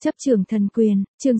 Chấp trường thần quyền, chương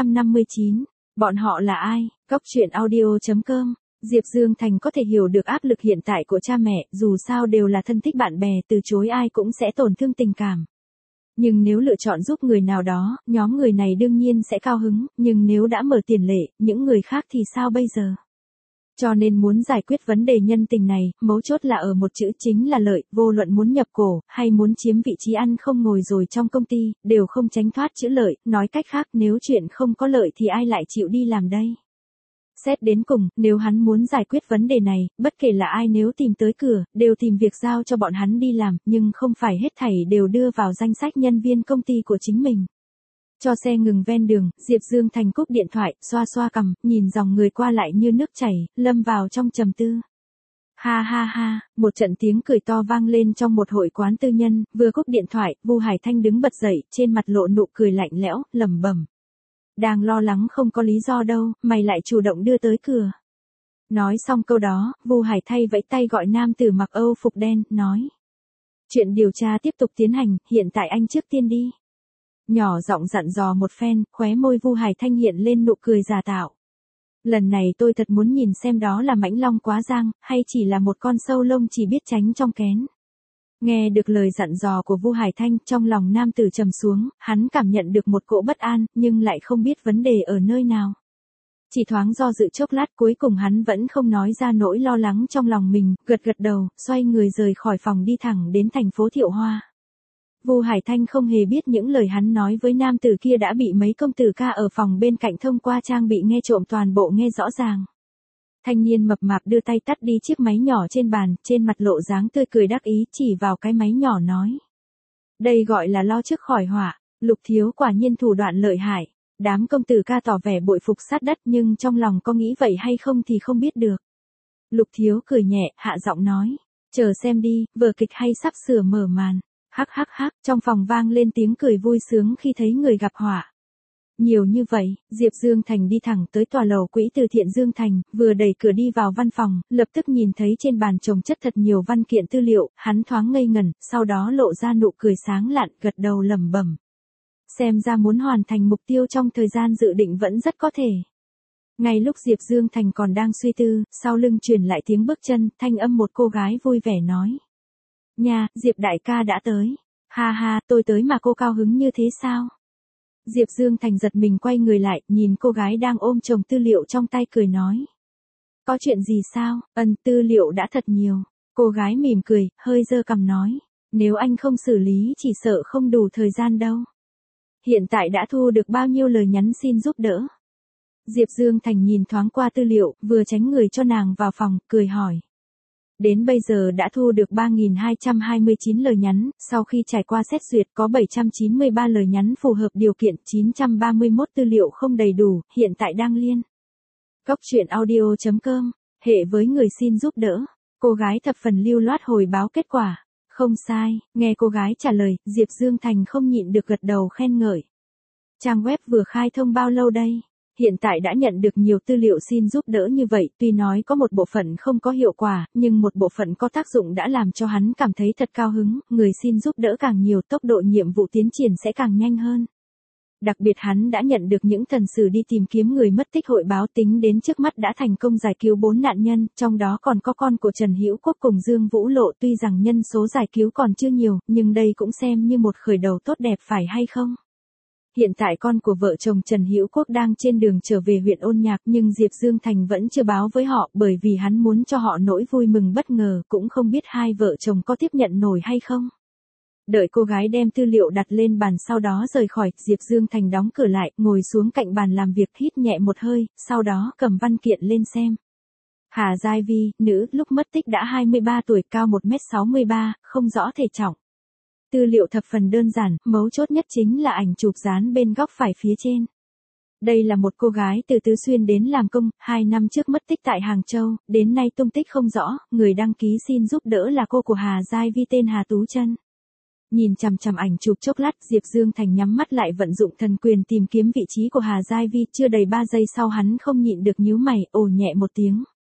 659. Bọn họ là ai? Góc truyện audio.com. Diệp Dương Thành có thể hiểu được áp lực hiện tại của cha mẹ, dù sao đều là thân thích bạn bè, từ chối ai cũng sẽ tổn thương tình cảm. Nhưng nếu lựa chọn giúp người nào đó, nhóm người này đương nhiên sẽ cao hứng, nhưng nếu đã mở tiền lệ, những người khác thì sao bây giờ? Cho nên muốn giải quyết vấn đề nhân tình này, mấu chốt là ở một chữ chính là lợi, vô luận muốn nhập cổ, hay muốn chiếm vị trí ăn không ngồi rồi trong công ty, đều không tránh thoát chữ lợi, nói cách khác nếu chuyện không có lợi thì ai lại chịu đi làm đây. Xét đến cùng, nếu hắn muốn giải quyết vấn đề này, bất kể là ai nếu tìm tới cửa, đều tìm việc giao cho bọn hắn đi làm, nhưng không phải hết thảy đều đưa vào danh sách nhân viên công ty của chính mình. Cho xe ngừng ven đường, Diệp Dương Thành cúp điện thoại, xoa xoa cằm, nhìn dòng người qua lại như nước chảy, lâm vào trong trầm tư. Ha ha ha, một trận tiếng cười to vang lên trong một hội quán tư nhân, vừa cúp điện thoại, Vu Hải Thanh đứng bật dậy, trên mặt lộ nụ cười lạnh lẽo, lẩm bẩm. Đang lo lắng không có lý do đâu, mày lại chủ động đưa tới cửa. Nói xong câu đó, Vu Hải Thanh vẫy tay gọi nam tử mặc Âu phục đen, nói. Chuyện điều tra tiếp tục tiến hành, hiện tại anh trước tiên đi. Nhỏ giọng dặn dò một phen, khóe môi Vu Hải Thanh hiện lên nụ cười giả tạo. Lần này tôi thật muốn nhìn xem đó là mãnh long quá giang, hay chỉ là một con sâu lông chỉ biết tránh trong kén. Nghe được lời dặn dò của Vu Hải Thanh, trong lòng nam tử trầm xuống, hắn cảm nhận được một cỗ bất an, nhưng lại không biết vấn đề ở nơi nào. Chỉ thoáng do dự chốc lát, cuối cùng hắn vẫn không nói ra nỗi lo lắng trong lòng mình, gật gật đầu, xoay người rời khỏi phòng đi thẳng đến thành phố Thiệu Hoa. Vu Hải Thanh không hề biết những lời hắn nói với nam tử kia đã bị mấy công tử ca ở phòng bên cạnh thông qua trang bị nghe trộm toàn bộ nghe rõ ràng. Thanh niên mập mạp đưa tay tắt đi chiếc máy nhỏ trên bàn, trên mặt lộ dáng tươi cười đắc ý chỉ vào cái máy nhỏ nói. Đây gọi là lo trước khỏi họa, Lục thiếu quả nhiên thủ đoạn lợi hại. Đám công tử ca tỏ vẻ bội phục sát đất nhưng trong lòng có nghĩ vậy hay không thì không biết được. Lục thiếu cười nhẹ, hạ giọng nói. Chờ xem đi, vở kịch hay sắp sửa mở màn. Hắc hắc hắc, trong phòng vang lên tiếng cười vui sướng khi thấy người gặp họa. Nhiều như vậy, Diệp Dương Thành đi thẳng tới tòa lầu quỹ từ thiện Dương Thành, vừa đẩy cửa đi vào văn phòng, lập tức nhìn thấy trên bàn chồng chất thật nhiều văn kiện tư liệu, hắn thoáng ngây ngẩn, sau đó lộ ra nụ cười sáng lạn, gật đầu lẩm bẩm. Xem ra muốn hoàn thành mục tiêu trong thời gian dự định vẫn rất có thể. Ngay lúc Diệp Dương Thành còn đang suy tư, sau lưng truyền lại tiếng bước chân, thanh âm một cô gái vui vẻ nói. Nha, Diệp đại ca đã tới. Ha ha, tôi tới mà cô cao hứng như thế sao? Diệp Dương Thành giật mình quay người lại, nhìn cô gái đang ôm chồng tư liệu trong tay cười nói. Có chuyện gì sao? Tư liệu đã thật nhiều. Cô gái mỉm cười, hơi giơ cằm nói. Nếu anh không xử lý chỉ sợ không đủ thời gian đâu. Hiện tại đã thu được bao nhiêu lời nhắn xin giúp đỡ? Diệp Dương Thành nhìn thoáng qua tư liệu, vừa tránh người cho nàng vào phòng, cười hỏi. Đến bây giờ đã thu được 3.229 lời nhắn, sau khi trải qua xét duyệt có 793 lời nhắn phù hợp điều kiện, 931 tư liệu không đầy đủ, hiện tại đang liên. Góc truyện audio.com, hệ với người xin giúp đỡ. Cô gái thập phần lưu loát hồi báo kết quả. Không sai, nghe cô gái trả lời, Diệp Dương Thành không nhịn được gật đầu khen ngợi. Trang web vừa khai thông bao lâu đây? Hiện tại đã nhận được nhiều tư liệu xin giúp đỡ như vậy, tuy nói có một bộ phận không có hiệu quả, nhưng một bộ phận có tác dụng đã làm cho hắn cảm thấy thật cao hứng, người xin giúp đỡ càng nhiều tốc độ nhiệm vụ tiến triển sẽ càng nhanh hơn. Đặc biệt hắn đã nhận được những thần sử đi tìm kiếm người mất tích hội báo tính đến trước mắt đã thành công giải cứu 4 nạn nhân, trong đó còn có con của Trần Hữu Quốc cùng Dương Vũ Lộ, tuy rằng nhân số giải cứu còn chưa nhiều, nhưng đây cũng xem như một khởi đầu tốt đẹp phải hay không? Hiện tại con của vợ chồng Trần Hữu Quốc đang trên đường trở về huyện Ôn Nhạc nhưng Diệp Dương Thành vẫn chưa báo với họ bởi vì hắn muốn cho họ nỗi vui mừng bất ngờ cũng không biết hai vợ chồng có tiếp nhận nổi hay không. Đợi cô gái đem tư liệu đặt lên bàn sau đó rời khỏi, Diệp Dương Thành đóng cửa lại, ngồi xuống cạnh bàn làm việc hít nhẹ một hơi, sau đó cầm văn kiện lên xem. Hà Giai Vi, nữ, lúc mất tích đã 23 tuổi, cao 1m63, không rõ thể trọng. Tư liệu thập phần đơn giản, mấu chốt nhất chính là ảnh chụp dán bên góc phải phía trên. Đây là một cô gái từ Tứ Xuyên đến làm công, 2 năm trước mất tích tại Hàng Châu, đến nay tung tích không rõ, người đăng ký xin giúp đỡ là cô của Hà Giai Vi tên Hà Tú Chân. Nhìn chằm chằm ảnh chụp chốc lát, Diệp Dương Thành nhắm mắt lại vận dụng thần quyền tìm kiếm vị trí của Hà Giai Vi, chưa đầy 3 giây sau hắn không nhịn được nhíu mày, ồ nhẹ một tiếng.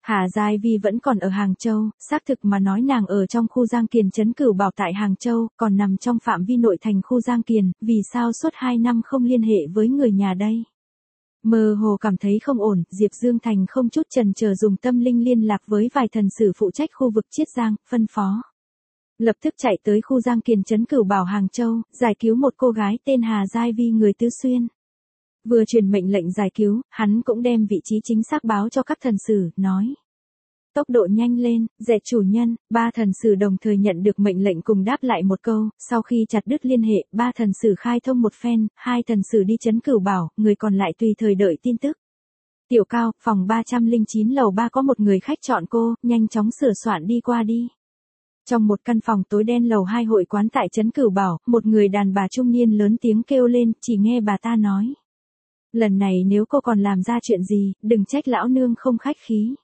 Hà Giai Vi vẫn còn ở Hàng Châu, xác thực mà nói nàng ở trong khu Giang Kiền trấn Cửu Bảo tại Hàng Châu, còn nằm trong phạm vi nội thành khu Giang Kiền, vì sao suốt 2 năm không liên hệ với người nhà đây? Mơ hồ cảm thấy không ổn, Diệp Dương Thành không chút chần chờ dùng tâm linh liên lạc với vài thần sử phụ trách khu vực Chiết Giang, phân phó. Lập tức chạy tới khu Giang Kiền trấn Cửu Bảo Hàng Châu, giải cứu một cô gái tên Hà Giai Vi người Tứ Xuyên. Vừa truyền mệnh lệnh giải cứu, hắn cũng đem vị trí chính xác báo cho các thần sử, nói. Tốc độ nhanh lên, dẹ chủ nhân, 3 thần sử đồng thời nhận được mệnh lệnh cùng đáp lại một câu, sau khi chặt đứt liên hệ, 3 thần sử khai thông một phen, 2 thần sử đi trấn Cửu Bảo, người còn lại tùy thời đợi tin tức. Tiểu Cao, phòng 309 lầu 3 có một người khách chọn cô, nhanh chóng sửa soạn đi qua đi. Trong một căn phòng tối đen lầu 2 hội quán tại trấn Cửu Bảo, một người đàn bà trung niên lớn tiếng kêu lên, chỉ nghe bà ta nói. Lần này nếu cô còn làm ra chuyện gì, đừng trách lão nương không khách khí.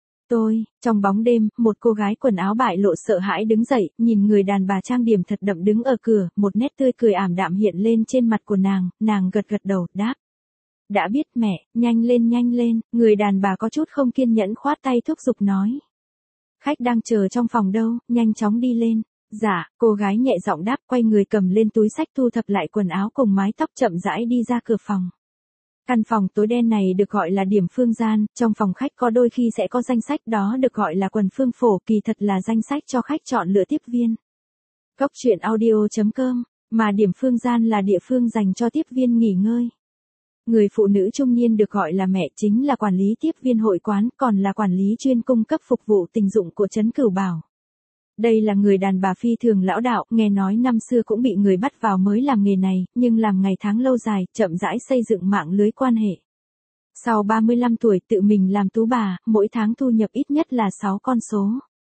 Trong bóng đêm, một cô gái quần áo bại lộ sợ hãi đứng dậy, nhìn người đàn bà trang điểm thật đậm đứng ở cửa, một nét tươi cười ảm đạm hiện lên trên mặt của nàng gật gật đầu, đáp. Đã biết mẹ, nhanh lên, người đàn bà có chút không kiên nhẫn khoát tay thúc giục nói. Khách đang chờ trong phòng đâu, nhanh chóng đi lên. Dạ, cô gái nhẹ giọng đáp quay người cầm lên túi xách thu thập lại quần áo cùng mái tóc chậm rãi đi ra cửa phòng. Căn phòng tối đen này được gọi là điểm phương gian, trong phòng khách có đôi khi sẽ có danh sách đó được gọi là quần phương phổ, kỳ thật là danh sách cho khách chọn lựa tiếp viên. Góc truyện audio.com, mà điểm phương gian là địa phương dành cho tiếp viên nghỉ ngơi. Người phụ nữ trung niên được gọi là mẹ chính là quản lý tiếp viên hội quán, còn là quản lý chuyên cung cấp phục vụ tình dụng của trấn Cửu Bảo. Đây là người đàn bà phi thường lão đạo, nghe nói năm xưa cũng bị người bắt vào mới làm nghề này, nhưng làm ngày tháng lâu dài, chậm rãi xây dựng mạng lưới quan hệ. Sau 35 tuổi tự mình làm tú bà, mỗi tháng thu nhập ít nhất là 6 con số.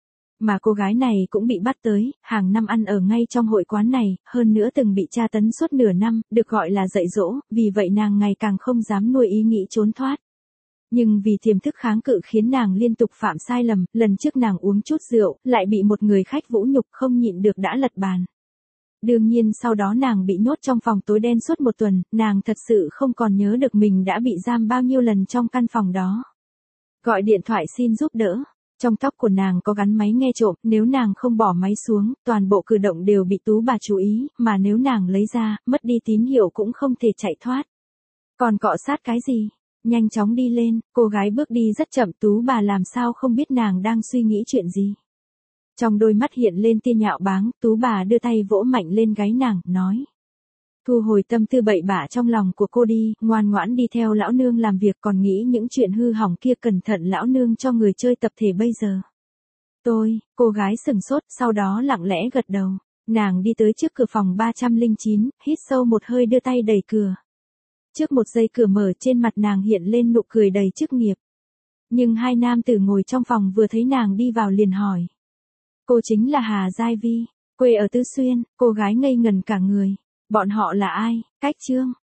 Mà cô gái này cũng bị bắt tới, hàng năm ăn ở ngay trong hội quán này, hơn nữa từng bị tra tấn suốt nửa năm, được gọi là dạy dỗ, vì vậy nàng ngày càng không dám nuôi ý nghĩ trốn thoát. Nhưng vì tiềm thức kháng cự khiến nàng liên tục phạm sai lầm, lần trước nàng uống chút rượu, lại bị một người khách vũ nhục không nhịn được đã lật bàn. Đương nhiên sau đó nàng bị nhốt trong phòng tối đen suốt 1 tuần, nàng thật sự không còn nhớ được mình đã bị giam bao nhiêu lần trong căn phòng đó. Gọi điện thoại xin giúp đỡ. Trong tóc của nàng có gắn máy nghe trộm, nếu nàng không bỏ máy xuống, toàn bộ cử động đều bị tú bà chú ý, mà nếu nàng lấy ra, mất đi tín hiệu cũng không thể chạy thoát. Còn cọ sát cái gì? Nhanh chóng đi lên, cô gái bước đi rất chậm, tú bà làm sao không biết nàng đang suy nghĩ chuyện gì. Trong đôi mắt hiện lên tia nhạo báng, tú bà đưa tay vỗ mạnh lên gáy nàng, nói. Thu hồi tâm tư bậy bạ trong lòng của cô đi, ngoan ngoãn đi theo lão nương làm việc, còn nghĩ những chuyện hư hỏng kia cẩn thận lão nương cho người chơi tập thể bây giờ. Cô gái sừng sốt, sau đó lặng lẽ gật đầu. Nàng đi tới trước cửa phòng 309, hít sâu một hơi đưa tay đẩy cửa. Trước một giây cửa mở trên mặt nàng hiện lên nụ cười đầy chức nghiệp. Nhưng 2 nam tử ngồi trong phòng vừa thấy nàng đi vào liền hỏi. Cô chính là Hà Giai Vi, quê ở Tứ Xuyên, cô gái ngây ngần cả người. Bọn họ là ai? Cách chương.